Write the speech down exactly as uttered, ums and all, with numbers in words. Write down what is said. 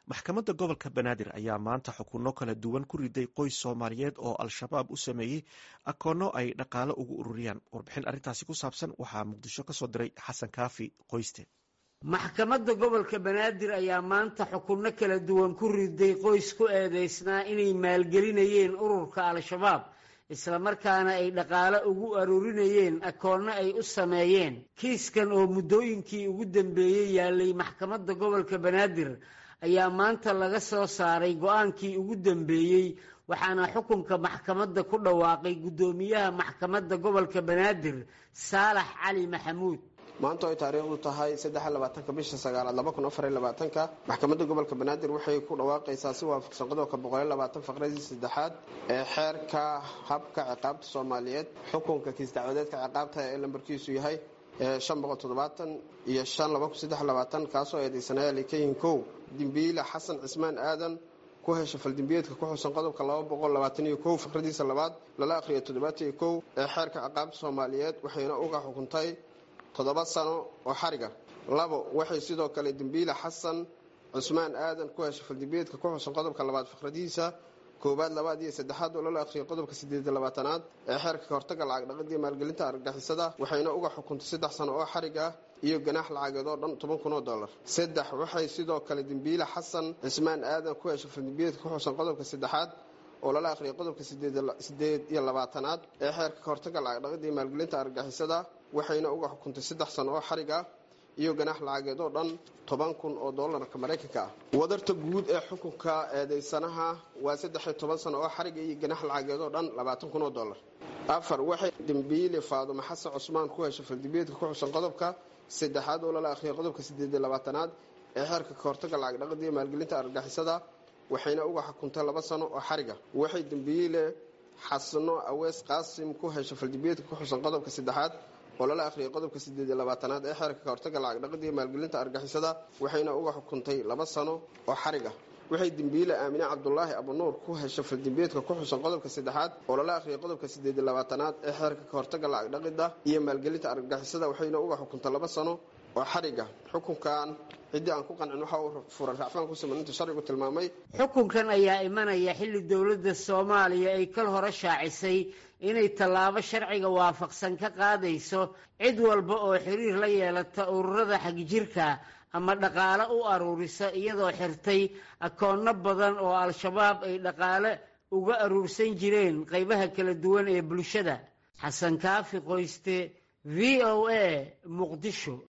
maxkamadda gobolka banaadir ayaa maanta xukunno kala duwan ku riday qoys soomaaliyeed oo al-shabaab u sameeyey akoonno ay dhaqaale ugu ururiyaan. warbixin arrintaasi ku saabsan waxaa muqdisho ka soo diray xasan kaafi qoyste. maxkamadda gobolka banaadir ayaa maanta xukunno kala duwan ku riday qoys ku eedeysnaa inay maalgelinayeen ururka al-shabaab islamarkaana ay dhaqaale ugu aruurinayeen akoonno ay u sameeyeen. kiiskan oo muddooyinkii ugu dambeeyey yaalay maxkamadda gobolka banaadir ayaa maanta laga soo saaray go-aankii ugu dambeeyey, waxaana xukunka maxkamadda ku dhawaaqay guddoomiyaha maxkamadda gobolka banaadir saalax cali maxamuud. maanta ay taariikhdu tahay saddex iyo labaatanka bisha sagaalaad laba kun afar iyo labaatanka maxkamadda gobolka banaadir waxay ku dhawaaqaysaa si waafaqsan qodobka boqol iyo labaatan faqradii saddexaad ee xeerka habka ciqaabta Soomaaliyeed. xukunka kiis dacwadeedka ciqaabta ee lambarkiisu yahay shan boqol toddobaatan iyo shan laba kun saddex iyo labaatan kaasoo eedeysanaya likeyn kow dimbiile xasan cismaan aadan ku hesha faldimbiyeedka ku xusan qodobka laba boqol labaatan iyo kow faqradiisa labaad lala akhriyo toddobaatan iyo kow ee xeerka ciqaabta Soomaaliyeed waxayna uga xukuntay toddoba sano oo xariga. labo waxay sidoo kale dimbiile xasan cismaan aadan ku hesha faldimbiyeedka ku xusan qodobka labaad faqradiisa koobaad labaad iyo saddexaad oo lala akhriyo qodobka siddeed iyo labaatanaad ee xeerka ka hortagga lacag dhaqidda maalgelinta argagixisada waxayna uga xukuntay saddex sano oo xarig ah iyo ganaax lacageed oo dhan toban kun oo dollar. saddex waxay sidoo kale dimbiile xasan cismaan aadan ku hesha faldimbiyeedka ku xusan qodobka saddexaad oo lala akhriyo qodobka siddeed iyo labaatanaad ee xeerka ka hortagga lacag dhaqidda maalgelinta argagixisada waxayna uga xukuntay saddex sano oo xarig ah iyo ganaax lacageed oo dhan toban kun oo dollarka Mareykanka ah. wadarta guud ee xukunka eedeysanaha waa saddex iyo toban sano oo xarig iyo ganaax lacageed oo dhan labaatan kun oo dollar. afar waxay dimbiile Faadumo Xasan Cusmaan ku heshay faldimbiyeedka ku xusan qodobka saddexaad oo lala akhriyo qodobka siddeed iyo labaatanaad ee xeerka ka hortagga lacag dhaqidda maalgelinta argagixisada waxayna uga xukuntay laba sano oo xarig ah. waxay dimbiile Xasano Awees Qaasim ku heshay faldimbiyeedka ku xusan qodobka saddexaad oo lala akhriyo qodobka siddeed iyo labaatanaad ee xeerka ka hortagga lacag dhaqidda maalgelinta argagixisada waxayna uga xukuntay laba sano oo xarig ah. waxay dimbiile Aamine Cabdullaahi Abunuur ku heshay faldimbiyeedka ku xusan qodobka saddexaad oo lala akhriyo qodobka siddeed iyo labaatanaad ee xeerka ka hortagga lacag dhaqidda iyo maalgelinta argagixisada waxayna uga xukuntay laba sano oo xarig ah. xukunkan cidii aan ku qancin waxa uu furan racfaan ku sameeyay inta sharcigu tilmaamay. xukunkan ayaa imanaya xilli dowladda Soomaaliya ay kal hore shaacisay inay tallaabo sharciga waafaqsan ka qaadayso cid walba oo xiriir la yeelata ururada xagjirka ama dhaqaale u aruurisa, iyadoo xirtay akoonno badan oo al-shabaab ay dhaqaale uga aruursan jireen qaybaha kala duwan ee bulshada. xasan kaafi qoyste, V O A, Muqdisho.